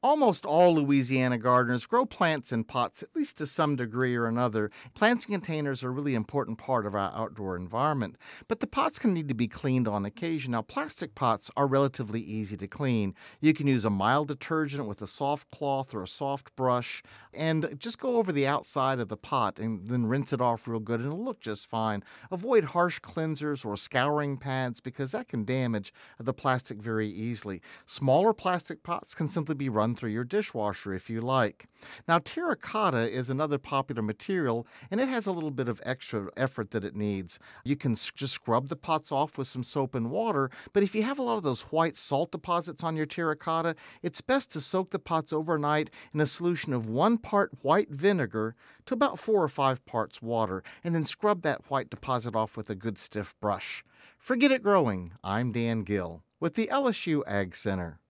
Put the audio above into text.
Almost all Louisiana gardeners grow plants in pots, at least to some degree or another. Plants and containers are a really important part of our outdoor environment, but the pots can need to be cleaned on occasion. Now, plastic pots are relatively easy to clean. You can use a mild detergent with a soft cloth or a soft brush and just go over the outside of the pot and then rinse it off real good and it'll look just fine. Avoid harsh cleansers or scouring pads because that can damage the plastic very easily. Smaller plastic pots can simply be run through your dishwasher if you like. Now, terracotta is another popular material, and it has a little bit of extra effort that it needs. You can just scrub the pots off with some soap and water, but if you have a lot of those white salt deposits on your terracotta, it's best to soak the pots overnight in a solution of 1 part white vinegar to about 4 or 5 parts water, and then scrub that white deposit off with a good stiff brush. Forget it growing. I'm Dan Gill with the LSU Ag Center.